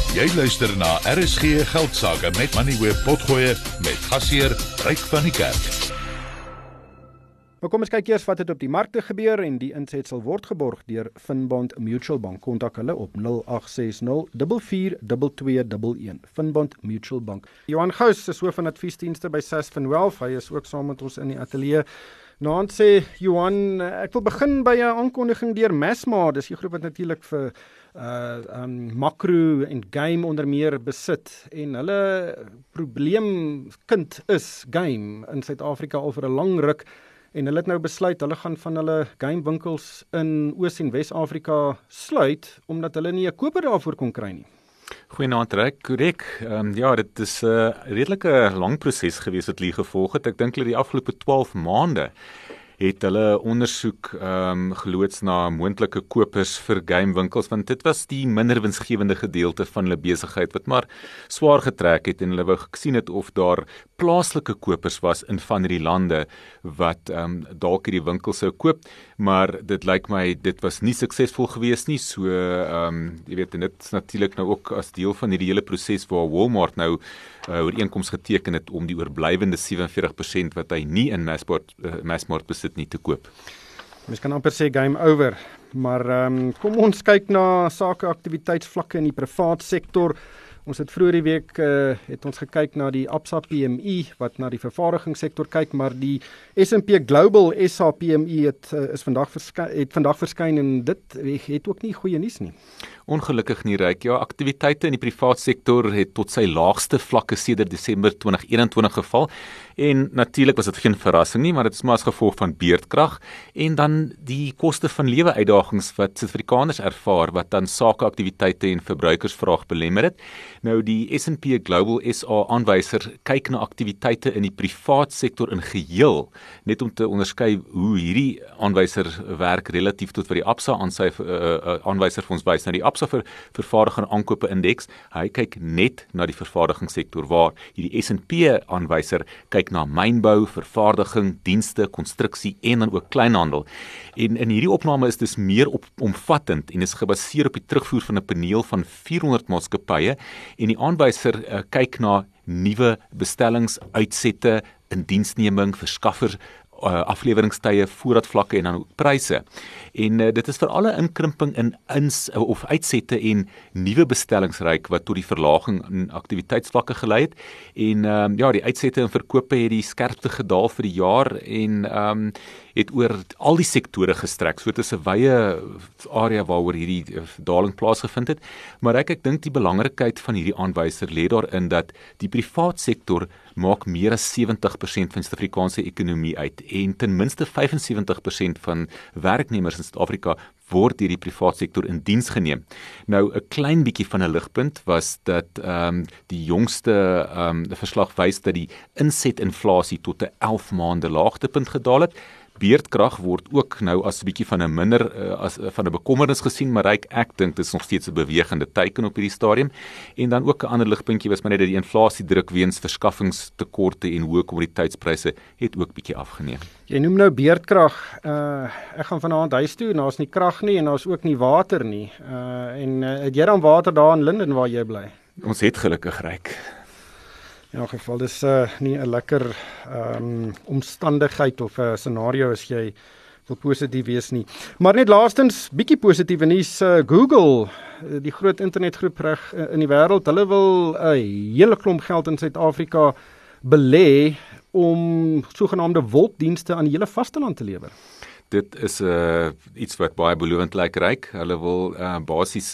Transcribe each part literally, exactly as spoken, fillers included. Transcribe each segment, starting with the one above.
Jy luister na R S G Geldsaake met Moneyweb Potgoe met gasheer Ryk van die Kerk. Maar kom ons kyk eers wat het op die markte gebeur en die insetsel word geborg deur Finbond Mutual Bank. Kontak hulle op nul agt ses nul vier vier twee twee een. Finbond Mutual Bank. Johan Gous is hoof van adviesdienste by Sasfin Wealth. Hy is ook saam met ons in die ateljee. Naand sê Johan, ek wil begin by 'n aankondiging deur Massmart. Dis die groep wat natuurlik vir uh um, makro en game onder meer besit. En hulle probleemkind is game in Suid-Afrika al vir 'n lang ruk. En hulle het nou besluit, hulle gaan van hulle gamewinkels in Oos- en Wes-Afrika sluit, omdat hulle nie 'n koper daarvoor kon kry nie. Goeienaand, Ryk, korrek. Um, ja, dit is 'n uh, redelike lang proses gewees wat hulle gevolg het. Ek dink hulle die afgelope twaalf maande het hulle ondersoek um, geloods na moontlike kopers vir gamewinkels, want dit was die minder winsgewende gedeelte van hulle besigheid wat maar swaar getrek het, en hulle wou gesien het of daar plaaslike kopers was in van hierdie lande wat um, dalk hierdie winkel sou koop, maar dit lyk my dit was nie suksesvol gewees nie. So um, jy weet, en dit is natuurlik nou ook as deel van hierdie hele proses waar Walmart nou uh, ooreenkoms geteken het om die oorblywende sewe en veertig persent wat hy nie in Massmart uh, Massmart besit nie te koop. Mens kan amper sê game over, maar um, kom ons kyk na sakeaktiwiteitsvlakke in die privaat sektor. Ons het vroeër die week uh, het ons gekyk na die Absa P M I wat na die vervaardigingssektor kyk, maar die S en P Global S A P M I het uh, is vandag verskyn het vandag verskyn en dit het ook nie goeie nuus nie. Ongelukkig nie, Ryk. Ja, aktiwiteite in die privaat sektor het tot sy laagste vlakke sedert Desember twintig eenentwintig geval. En natuurlik was dit geen verrassing nie, maar dit is maar as gevolg van beerdkrag en dan die koste van lewe uitdagings wat Suid-Afrikaners ervaar, wat dan sakeaktiwiteite en verbruikersvraag belemmer het. Nou die S en P Global S A aanwyser kyk na aktiwiteite in die privaat sektor in geheel, net om te onderskei hoe hierdie aanwyser werk relatief tot wat die Absa aansyf uh, aanwyser vir ons wys. Nou die Absa vir vervaardiger en aankope indeks, hy kyk net na die vervaardigingssektor, waar hierdie S en P aanwyser kyk na mynbou, vervaardiging, dienste, konstruksie en dan ook kleinhandel. En in hierdie opname is dis meer op, omvattend en is gebaseer op die terugvoer van 'n paneel van vierhonderd maatskappye, en die aanwyser uh, kyk na nuwe bestellings, uitsette, indiensneming, verskaffer Uh, afleweringstye, voorraadvlakke en dan ook pryse. En uh, dit is veral 'n inkrimping in ins uh, of uitsette en nuwe bestellingsryk wat tot die verlaging in aktiwiteitsvlakke gelei het. En um, ja, die uitsette en verkope het die skerpste gedaal vir die jaar en um, het oor al die sektore gestrek. So dit is 'n wye area waaroor hierdie uh, daling plaasgevind het. Maar ek ek dink die belangrikheid van hierdie aanwyser lê daarin dat die privaat sektor maak meer as sewentig persent van die Suid-Afrikaanse ekonomie uit, en ten minste vyf en sewentig persent van werknemers in Suid-Afrika word deur die privaat sektor in diens geneem. Nou 'n klein bietjie van 'n ligpunt was dat um, die jongste um, verslag wys dat die insetinflasie tot 'n elf maande laagtepunt gedaal het. Beerdkrag word ook nou as 'n bietjie van 'n minder uh, as van 'n bekommernis gesien, maar ek ek dink dit is nog steeds 'n bewegende teiken op hierdie stadium. En dan ook 'n ander ligpuntjie was maar net dat die inflasiedruk weens verskaffingstekorte en hoë kommoditeitspryse het ook bietjie afgeneem. Jy noem nou beerdkrag. Uh, ek gaan vanaand huis toe en daar's nie krag nie en daar's ook nie water nie. Uh, en uh, het jy dan water daar in Linden waar jy bly? Ons het gelukkig, Ryk. In elk geval, dis uh, nie 'n lekker um, omstandigheid of 'n uh, scenario as jy wil positief wees nie. Maar net laastens, bietjie positiewe nuus, uh, Google, die groot internetgroep reg uh, in die wêreld, hulle wil 'n uh, hele klomp geld in Suid-Afrika belê om sogenaamde wolkdienste aan die hele vasteland te lewer. Dit is uh, iets wat baie belovend lyk, Ryk. Hulle wil uh, basies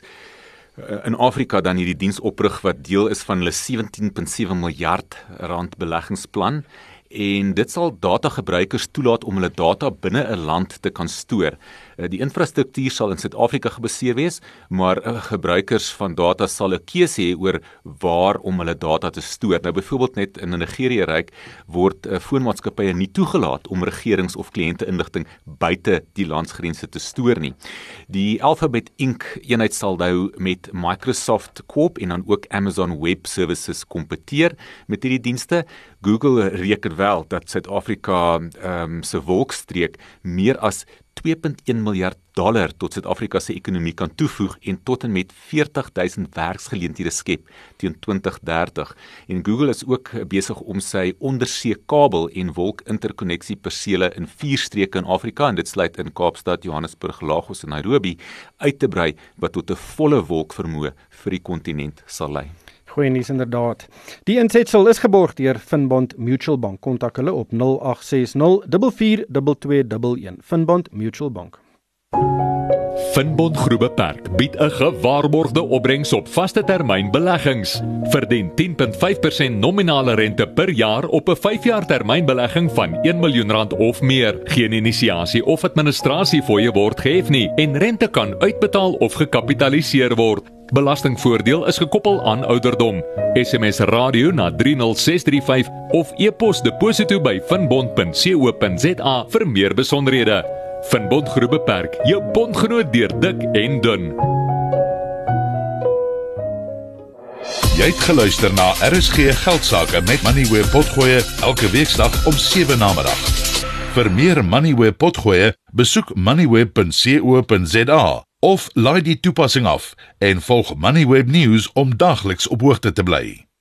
in Afrika dan hierdie diens oprig wat deel is van hulle sewentien komma sewe miljard rand beleggingsplan, en dit sal datagebruikers toelaat om hulle data binne 'n land te kan stoor. Die infrastruktuur sal in Suid-Afrika gebaseer wees, maar gebruikers van data sal 'n keuse hê oor waar om hulle data te stoor. Nou byvoorbeeld net in Nigerië ryk word foonmaatskappye nie toegelaat om regerings- of kliënteinligting buite die landsgrense te stoor nie. Die Alphabet Incorporated eenheid sal nou met Microsoft Corp en dan ook Amazon Web Services kompeteer met hierdie dienste. Google reken wel dat Suid-Afrika um, se wolkstreek meer as twee komma een miljard dollar tot Suid-Afrika se ekonomie kan toevoeg en tot en met veertig duisend werksgeleenthede skep teen twintig dertig. En Google is ook besig om sy ondersee kabel en wolk interkonneksie persele in vier streke in Afrika, en dit sluit in Kaapstad, Johannesburg, Lagos en Nairobi, uit te brei wat tot 'n volle wolkvermoë vir die kontinent sal lei. Goeie nuus inderdaad. Die insetsel is geborg deur Finbond Mutual Bank. Kontak hulle op nul agt ses nul vier vier twee twee een een. Finbond Mutual Bank. Finbond Groep Beperk bied 'n gewaarborgde opbrengs op vaste termyn beleggings. Verdien tien komma vyf persent nominale rente per jaar op 'n vyf jaar termynbelegging van een miljoen rand of meer. Geen inisiasie of administrasiefooie word gehef nie en rente kan uitbetaal of gekapitaliseer word. Belastingvoordeel is gekoppel aan ouderdom. S M S radio na drie nul ses drie vyf of e-pos deposito by finbond punt co punt za vir meer besonderhede. Finbond Groep Beperk, jou bondgenoot deur dik en dun. Jy het geluister na R S G Geldsaake met Moneyweb Potgoe elke weeksdag om sewe namiddag. Vir meer Moneyweb Potgoe, besoek moneyweb punt co punt za of laai die toepassing af en volg Moneyweb News om dagliks op hoogte te bly.